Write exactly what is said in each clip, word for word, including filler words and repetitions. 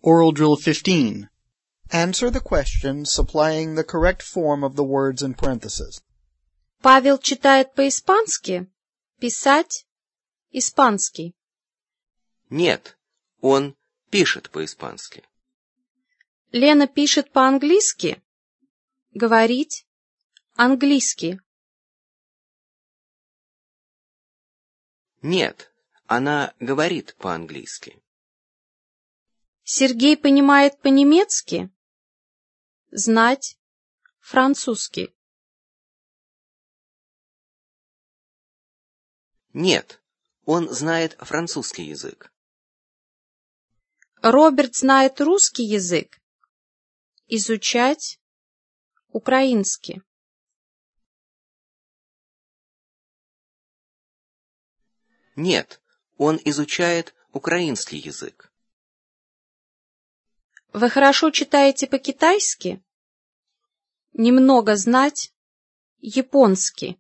Oral Drill fifteen. Answer the question, supplying the correct form of the words in parentheses. Павел читает по-испански? Писать испанский. Нет, он пишет по-испански. Лена пишет по-английски? Говорить английски. Нет, она говорит по-английски. Сергей понимает по-немецки? Знать французский. Нет, он знает французский язык. Роберт знает русский язык? Изучать украинский. Нет, он изучает украинский язык. Вы хорошо читаете по-китайски? Немного знать японский.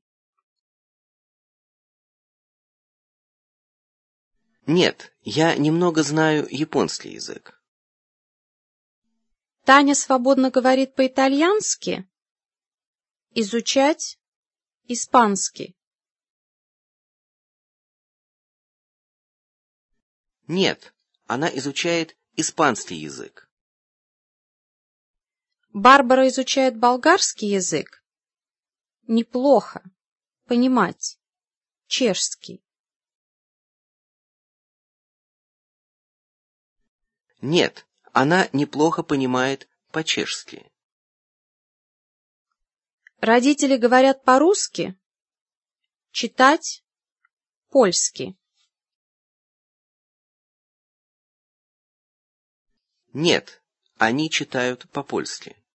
Нет, я немного знаю японский язык. Таня свободно говорит по-итальянски? Изучать испанский. Нет, она изучает испанский язык. Барбара изучает болгарский язык? Неплохо понимать чешский. Нет, она неплохо понимает по-чешски. Родители говорят по-русски? Читать польский. Нет, они читают по-польски.